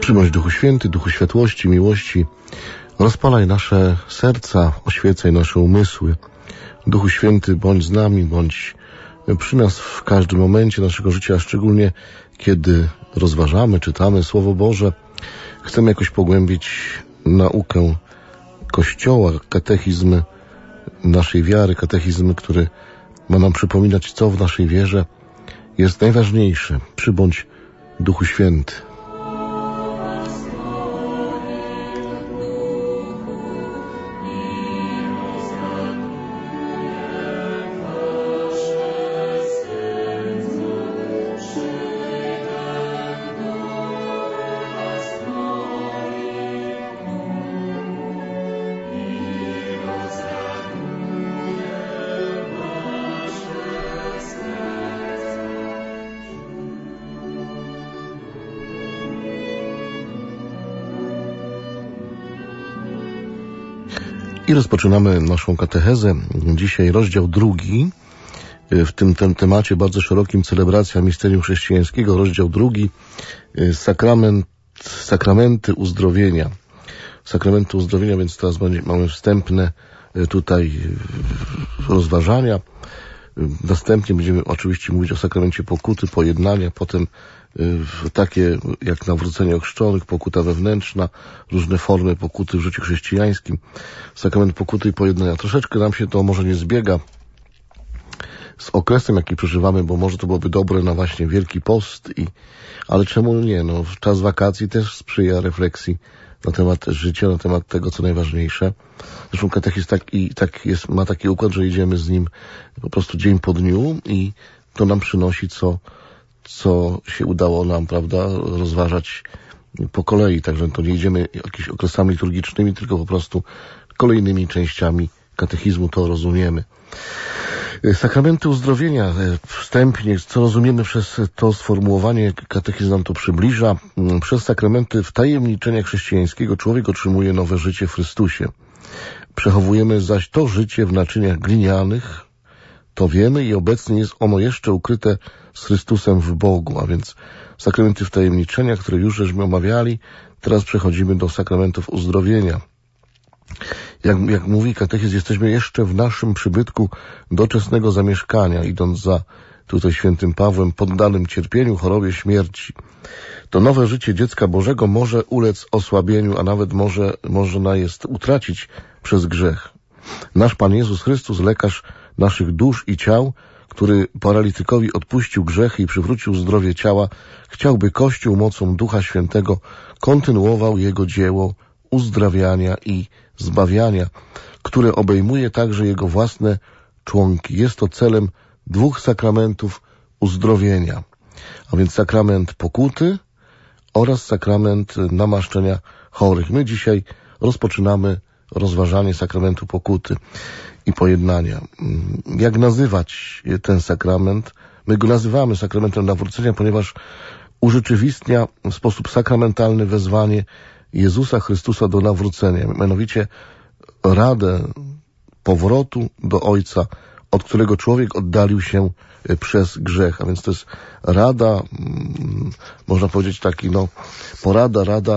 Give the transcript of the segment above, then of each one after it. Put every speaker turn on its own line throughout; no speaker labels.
Przynoś Duchu Święty, Duchu Światłości, miłości, rozpalaj nasze serca, oświecaj nasze umysły. Duchu Święty, bądź z nami, bądź przy nas w każdym momencie naszego życia, szczególnie kiedy rozważamy, czytamy Słowo Boże. Chcemy jakoś pogłębić naukę Kościoła, katechizm naszej wiary, katechizm, który ma nam przypominać, co w naszej wierze jest najważniejsze. Przybądź Duchu Święty. I rozpoczynamy naszą katechezę. Dzisiaj rozdział 2. W tym temacie bardzo szerokim, celebracja misterium chrześcijańskiego. Rozdział 2. Sakramenty uzdrowienia. Sakramenty uzdrowienia, więc teraz mamy wstępne tutaj rozważania. Następnie będziemy oczywiście mówić o sakramencie pokuty, pojednania, potem takie jak nawrócenie ochrzczonych, pokuta wewnętrzna, różne formy pokuty w życiu chrześcijańskim, sakrament pokuty i pojednania. Troszeczkę nam się to może nie zbiega z okresem, jaki przeżywamy, bo może to byłoby dobre na właśnie Wielki Post, ale czemu nie? No, czas wakacji też sprzyja refleksji na temat życia, na temat tego, co najważniejsze. Zresztą katechizm ma taki układ, że idziemy z nim po prostu dzień po dniu i to nam przynosi, co się udało nam, prawda, rozważać po kolei. Także to nie idziemy jakimiś okresami liturgicznymi, tylko po prostu kolejnymi częściami katechizmu to rozumiemy. Sakramenty uzdrowienia. Wstępnie, co rozumiemy przez to sformułowanie, katechizm nam to przybliża. Przez sakramenty wtajemniczenia chrześcijańskiego człowiek otrzymuje nowe życie w Chrystusie. Przechowujemy zaś to życie w naczyniach glinianych, to wiemy i obecnie jest ono jeszcze ukryte z Chrystusem w Bogu, a więc sakramenty wtajemniczenia, które już żeśmy omawiali, teraz przechodzimy do sakramentów uzdrowienia. Jak mówi katechizm, jesteśmy jeszcze w naszym przybytku doczesnego zamieszkania, idąc za tutaj świętym Pawłem, poddanym cierpieniu, chorobie, śmierci. To nowe życie dziecka Bożego może ulec osłabieniu, a nawet można jest utracić przez grzech. Nasz Pan Jezus Chrystus, lekarz naszych dusz i ciał, który paralitykowi odpuścił grzechy i przywrócił zdrowie ciała, chciałby Kościół mocą Ducha Świętego kontynuował jego dzieło uzdrawiania i zbawiania, które obejmuje także jego własne członki. Jest to celem 2 sakramentów uzdrowienia, a więc sakrament pokuty oraz sakrament namaszczenia chorych. My dzisiaj rozpoczynamy rozważanie sakramentu pokuty i pojednania. Jak nazywać ten sakrament? My go nazywamy sakramentem nawrócenia, ponieważ urzeczywistnia w sposób sakramentalny wezwanie Jezusa Chrystusa do nawrócenia, mianowicie radę powrotu do Ojca, od którego człowiek oddalił się przez grzech. A więc to jest rada, można powiedzieć taki, porada, rada,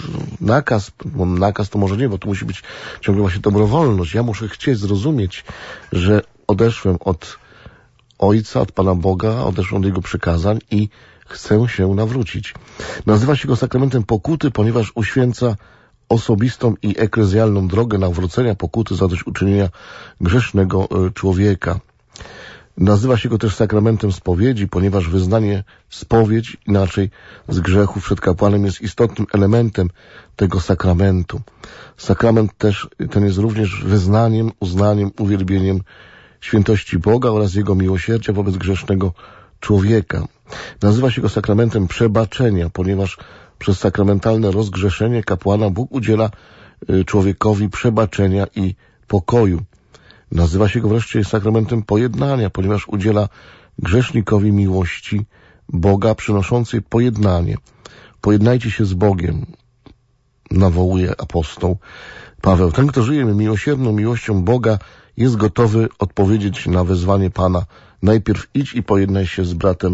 nakaz to może nie, bo tu musi być ciągle właśnie dobrowolność. Ja muszę chcieć zrozumieć, że odeszłem od Ojca, od Pana Boga, odeszłem od Jego przykazań i chcę się nawrócić. Nazywa się go sakramentem pokuty, ponieważ uświęca osobistą i eklezjalną drogę nawrócenia, pokuty, zadośćuczynienia grzesznego człowieka. Nazywa się go też sakramentem spowiedzi, ponieważ wyznanie spowiedź, inaczej z grzechów przed kapłanem, jest istotnym elementem tego sakramentu. Sakrament też ten jest również wyznaniem, uznaniem, uwielbieniem świętości Boga oraz Jego miłosierdzia wobec grzesznego człowieka. Nazywa się go sakramentem przebaczenia, ponieważ przez sakramentalne rozgrzeszenie kapłana Bóg udziela człowiekowi przebaczenia i pokoju. Nazywa się go wreszcie sakramentem pojednania, ponieważ udziela grzesznikowi miłości Boga przynoszącej pojednanie. Pojednajcie się z Bogiem, nawołuje apostoł Paweł. Ten, kto żyje miłosierną miłością Boga, jest gotowy odpowiedzieć na wezwanie Pana. Najpierw idź i pojednaj się z bratem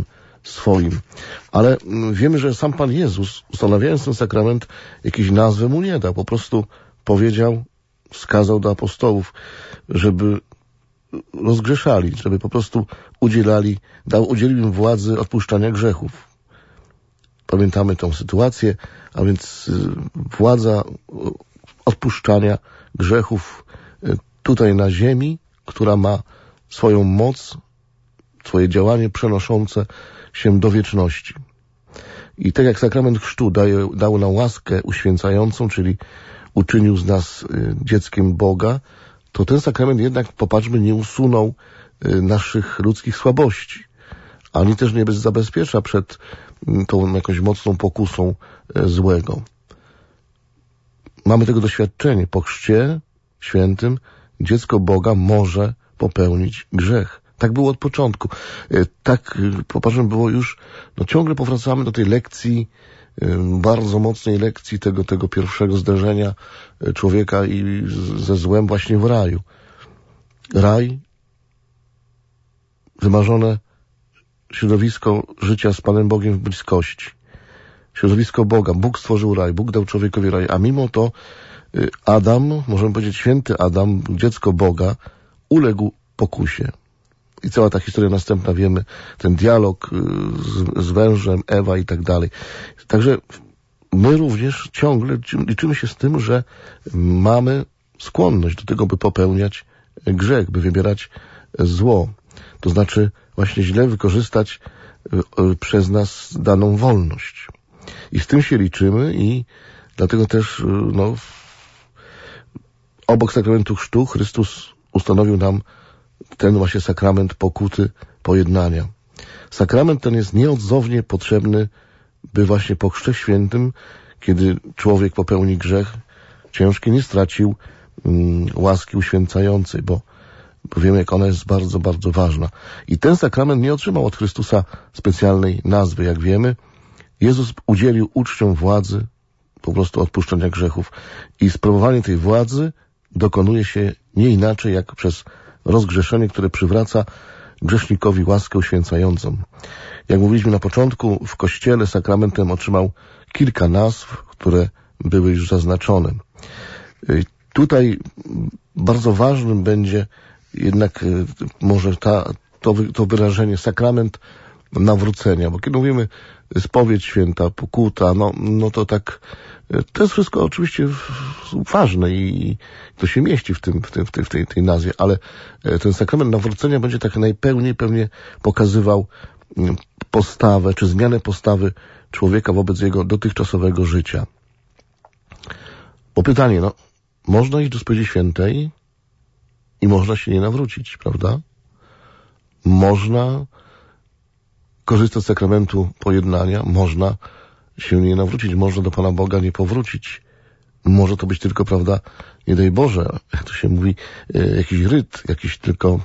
swoim. Ale wiemy, że sam Pan Jezus, ustanawiając ten sakrament, jakiejś nazwy mu nie dał. Po prostu powiedział, wskazał do apostołów, żeby rozgrzeszali, żeby po prostu udzielił im władzy odpuszczania grzechów. Pamiętamy tą sytuację, a więc władza odpuszczania grzechów tutaj na ziemi, która ma swoją moc, swoje działanie przenoszące się do wieczności. I tak jak sakrament chrztu dał nam łaskę uświęcającą, czyli uczynił z nas dzieckiem Boga, to ten sakrament jednak, popatrzmy, nie usunął naszych ludzkich słabości, ani też nie zabezpiecza przed tą jakąś mocną pokusą złego. Mamy tego doświadczenie. Po chrzcie świętym dziecko Boga może popełnić grzech. Tak było od początku. Tak, popatrzmy, było już, ciągle powracamy do tej lekcji, bardzo mocnej lekcji tego pierwszego zderzenia człowieka i ze złem właśnie w raju. Raj, wymarzone środowisko życia z Panem Bogiem w bliskości. Środowisko Boga. Bóg stworzył raj, Bóg dał człowiekowi raj, a mimo to Adam, możemy powiedzieć święty Adam, dziecko Boga, uległ pokusie. I cała ta historia następna, wiemy, ten dialog z wężem, Ewa i tak dalej. Także my również ciągle liczymy się z tym, że mamy skłonność do tego, by popełniać grzech, by wybierać zło. To znaczy właśnie źle wykorzystać przez nas daną wolność. I z tym się liczymy i dlatego też obok sakramentu chrztu Chrystus ustanowił nam ten właśnie sakrament pokuty, pojednania. Sakrament ten jest nieodzownie potrzebny, by właśnie po chrzcie świętym, kiedy człowiek popełni grzech ciężki, nie stracił łaski uświęcającej, bo wiemy, jak ona jest bardzo, bardzo ważna. I ten sakrament nie otrzymał od Chrystusa specjalnej nazwy, jak wiemy. Jezus udzielił uczniom władzy, po prostu odpuszczenia grzechów. I sprawowanie tej władzy dokonuje się nie inaczej, jak przez rozgrzeszenie, które przywraca grzesznikowi łaskę uświęcającą. Jak mówiliśmy na początku, w Kościele sakramentem otrzymał kilka nazw, które były już zaznaczone. Tutaj bardzo ważnym będzie jednak może to wyrażenie sakrament nawrócenia, bo kiedy mówimy spowiedź święta, pokuta, to tak, to jest wszystko oczywiście ważne i to się mieści w tej nazwie, ale ten sakrament nawrócenia będzie tak najpełniej pewnie pokazywał postawę, czy zmianę postawy człowieka wobec jego dotychczasowego życia. Bo pytanie, można iść do spowiedzi świętej i można się nie nawrócić, prawda? Można korzystać z sakramentu pojednania, można się nie nawrócić, można do Pana Boga nie powrócić. Może to być tylko, prawda, nie daj Boże, jak to się mówi, jakiś ryt, jakiś tylko,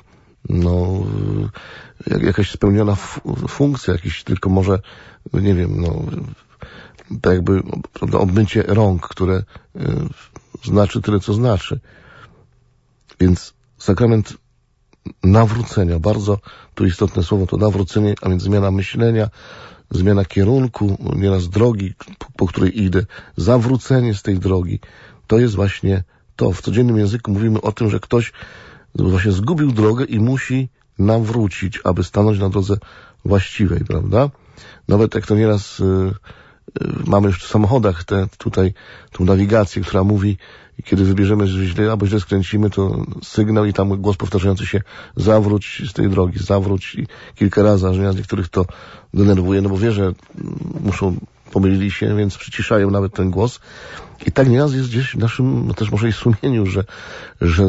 jakaś spełniona funkcja, jakiś tylko może, nie wiem, tak jakby, prawda, obmycie rąk, które znaczy tyle, co znaczy. Więc sakrament nawrócenia, bardzo tu istotne słowo to nawrócenie, a więc zmiana myślenia, zmiana kierunku, nieraz drogi, po której idę, zawrócenie z tej drogi. To jest właśnie to. W codziennym języku mówimy o tym, że ktoś właśnie zgubił drogę i musi nawrócić, aby stanąć na drodze właściwej, prawda? Nawet jak to nieraz mamy już w samochodach tą nawigację, która mówi, kiedy wybierzemy źle albo źle skręcimy, to sygnał i tam głos powtarzający się zawróć z tej drogi, zawróć i kilka razy, aż niektórych to denerwuje, bo wie, że pomylili się, więc przyciszają nawet ten głos. I tak nieraz jest gdzieś w naszym, też może i sumieniu, że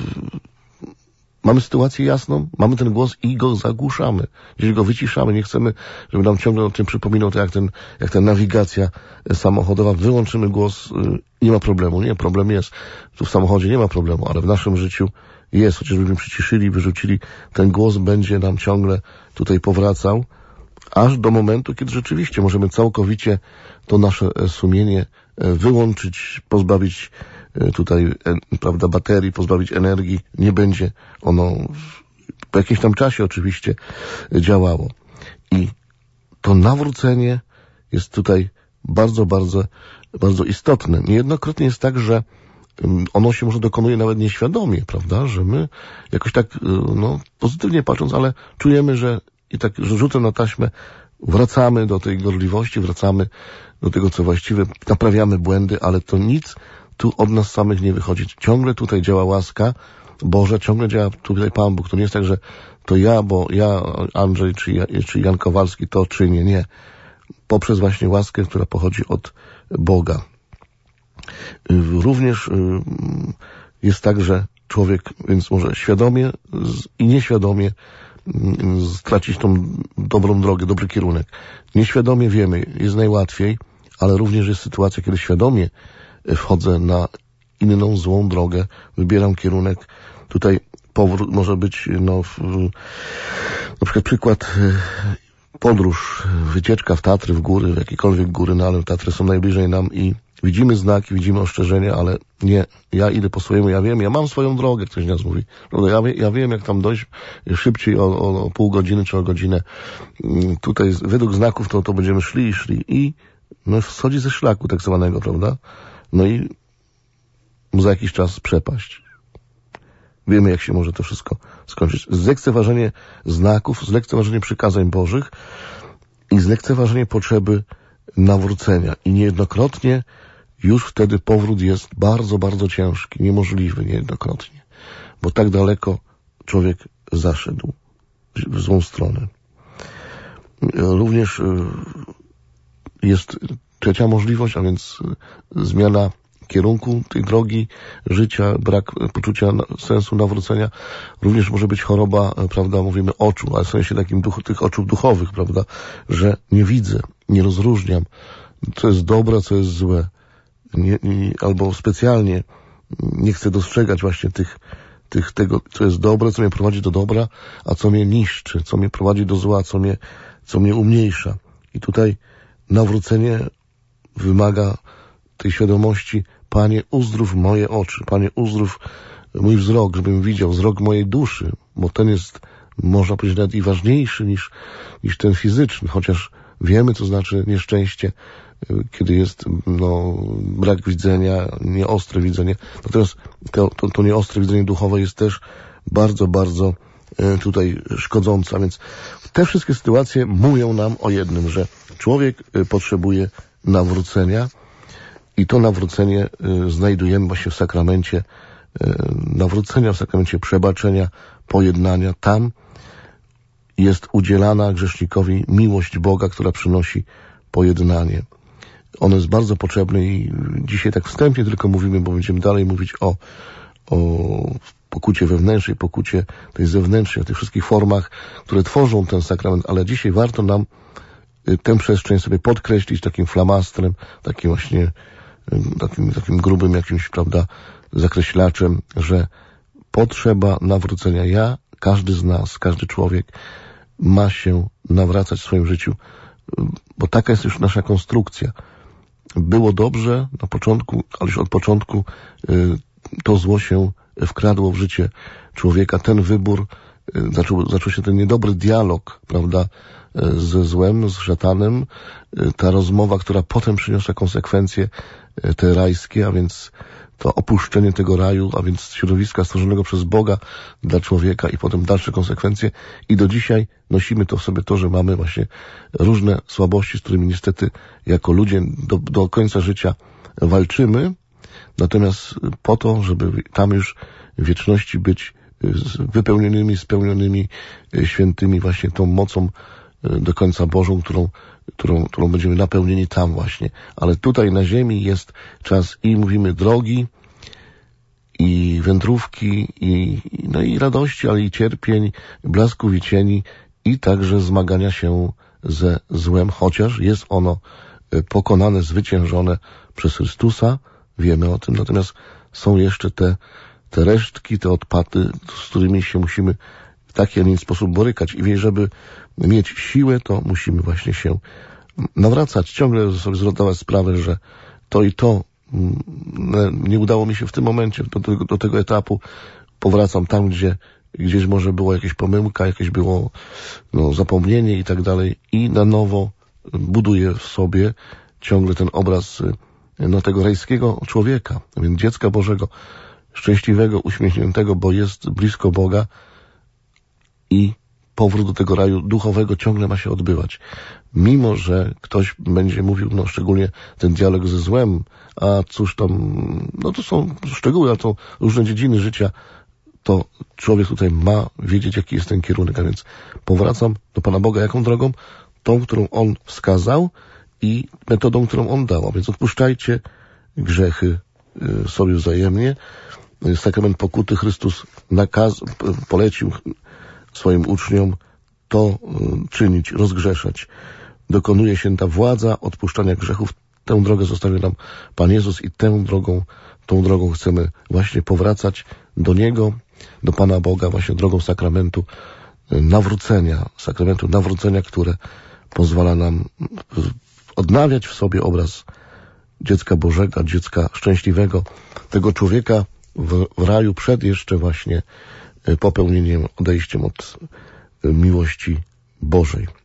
mamy sytuację jasną, mamy ten głos i go zagłuszamy. Gdzieś go wyciszamy, nie chcemy, żeby nam ciągle o tym przypominał, to jak ta nawigacja samochodowa. Wyłączymy głos, nie ma problemu. Nie, problem jest. Tu w samochodzie nie ma problemu, ale w naszym życiu jest. Chociażbyśmy przyciszyli, wyrzucili, ten głos będzie nam ciągle tutaj powracał, aż do momentu, kiedy rzeczywiście możemy całkowicie to nasze sumienie wyłączyć, pozbawić tutaj, prawda, baterii, pozbawić energii, nie będzie ono po jakimś tam czasie oczywiście działało. I to nawrócenie jest tutaj bardzo, bardzo, bardzo istotne. Niejednokrotnie jest tak, że ono się może dokonuje nawet nieświadomie, prawda, że my jakoś tak, pozytywnie patrząc, ale czujemy, że i tak, że rzutem na taśmę wracamy do tej gorliwości, wracamy do tego, co właściwe, naprawiamy błędy, ale to nic tu od nas samych nie wychodzi. Ciągle tutaj działa łaska Boża, ciągle działa tutaj Pan Bóg. To nie jest tak, że to ja, bo ja, Andrzej, czy Jan Kowalski to czynię. Nie. Poprzez właśnie łaskę, która pochodzi od Boga. Również jest tak, że człowiek więc może świadomie i nieświadomie stracić tą dobrą drogę, dobry kierunek. Nieświadomie wiemy, jest najłatwiej, ale również jest sytuacja, kiedy świadomie wchodzę na inną złą drogę, wybieram kierunek. Tutaj powrót może być, na przykład przykład podróż, wycieczka w Tatry, w góry, w jakiekolwiek góry, ale Tatry są najbliżej nam i widzimy znaki, widzimy ostrzeżenia, ale nie, ja idę po swojemu, ja wiem, ja mam swoją drogę, ktoś nas mówi. Ja wiem, jak tam dojść szybciej o pół godziny czy o godzinę. Tutaj według znaków to będziemy szli i schodzi ze szlaku tak zwanego, prawda? No i za jakiś czas przepaść. Wiemy, jak się może to wszystko skończyć. Zlekceważenie znaków, zlekceważenie przykazań Bożych i zlekceważenie potrzeby nawrócenia. I niejednokrotnie już wtedy powrót jest bardzo, bardzo ciężki, niemożliwy niejednokrotnie. Bo tak daleko człowiek zaszedł w złą stronę. Również jest trzecia możliwość, a więc zmiana kierunku tej drogi życia, brak poczucia sensu nawrócenia. Również może być choroba, prawda, mówimy oczu, ale w sensie takim tych oczu duchowych, prawda, że nie widzę, nie rozróżniam, co jest dobre, co jest złe. Albo specjalnie nie chcę dostrzegać właśnie tego, co jest dobre, co mnie prowadzi do dobra, a co mnie niszczy, co mnie prowadzi do zła, co mnie umniejsza. I tutaj nawrócenie wymaga tej świadomości: Panie, uzdrów moje oczy, Panie, uzdrów mój wzrok, żebym widział, wzrok mojej duszy, bo ten jest, można powiedzieć, nawet i ważniejszy niż ten fizyczny, chociaż wiemy, co znaczy nieszczęście, kiedy jest brak widzenia, nieostre widzenie. Natomiast to nieostre widzenie duchowe jest też bardzo, bardzo tutaj szkodzące. A więc te wszystkie sytuacje mówią nam o jednym, że człowiek potrzebuje nawrócenia i to nawrócenie znajdujemy właśnie w sakramencie nawrócenia, w sakramencie przebaczenia, pojednania. Tam jest udzielana grzesznikowi miłość Boga, która przynosi pojednanie. Ono jest bardzo potrzebne i dzisiaj tak wstępnie tylko mówimy, bo będziemy dalej mówić o pokucie wewnętrznej, pokucie tej zewnętrznej, o tych wszystkich formach, które tworzą ten sakrament, ale dzisiaj warto nam tę przestrzeń sobie podkreślić takim flamastrem, takim właśnie takim grubym jakimś, prawda, zakreślaczem, że potrzeba nawrócenia. Każdy z nas, każdy człowiek ma się nawracać w swoim życiu, bo taka jest już nasza konstrukcja. Było dobrze na początku, ale już od początku to zło się wkradło w życie człowieka. Ten wybór, zaczął się ten niedobry dialog, prawda, ze złem, z szatanem, ta rozmowa, która potem przyniosła konsekwencje te rajskie, a więc to opuszczenie tego raju, a więc środowiska stworzonego przez Boga dla człowieka i potem dalsze konsekwencje. I do dzisiaj nosimy to w sobie to, że mamy właśnie różne słabości, z którymi niestety jako ludzie do końca życia walczymy. Natomiast po to, żeby tam już w wieczności być wypełnionymi, spełnionymi, świętymi właśnie tą mocą do końca Bożą, którą będziemy napełnieni tam właśnie. Ale tutaj na ziemi jest czas i mówimy drogi, i wędrówki, i radości, ale i cierpień, blasków i cieni, i także zmagania się ze złem, chociaż jest ono pokonane, zwyciężone przez Chrystusa. Wiemy o tym, natomiast są jeszcze te resztki, te odpady, z którymi się musimy w taki, a nie inny sposób borykać. I żeby mieć siłę, to musimy właśnie się nawracać. Ciągle sobie zdawać sprawę, że to i to nie udało mi się w tym momencie, do tego etapu. Powracam tam, gdzieś może była jakaś pomyłka, jakieś było zapomnienie i tak dalej. I na nowo buduje w sobie ciągle ten obraz tego rajskiego człowieka, a więc dziecka Bożego, szczęśliwego, uśmiechniętego, bo jest blisko Boga i powrót do tego raju duchowego ciągle ma się odbywać. Mimo że ktoś będzie mówił, szczególnie ten dialog ze złem, a cóż tam, to są szczegóły, ale to różne dziedziny życia, to człowiek tutaj ma wiedzieć, jaki jest ten kierunek, a więc powracam do Pana Boga. Jaką drogą? Tą, którą On wskazał i metodą, którą On dał. A więc odpuszczajcie grzechy sobie wzajemnie. Sakrament pokuty Chrystus polecił swoim uczniom to czynić, rozgrzeszać. Dokonuje się ta władza odpuszczania grzechów. Tę drogę zostawił nam Pan Jezus i tą drogą chcemy właśnie powracać do Niego, do Pana Boga, właśnie drogą sakramentu nawrócenia, które pozwala nam odnawiać w sobie obraz dziecka Bożego, dziecka szczęśliwego, tego człowieka w raju przed jeszcze właśnie popełnieniem, odejściem od miłości Bożej.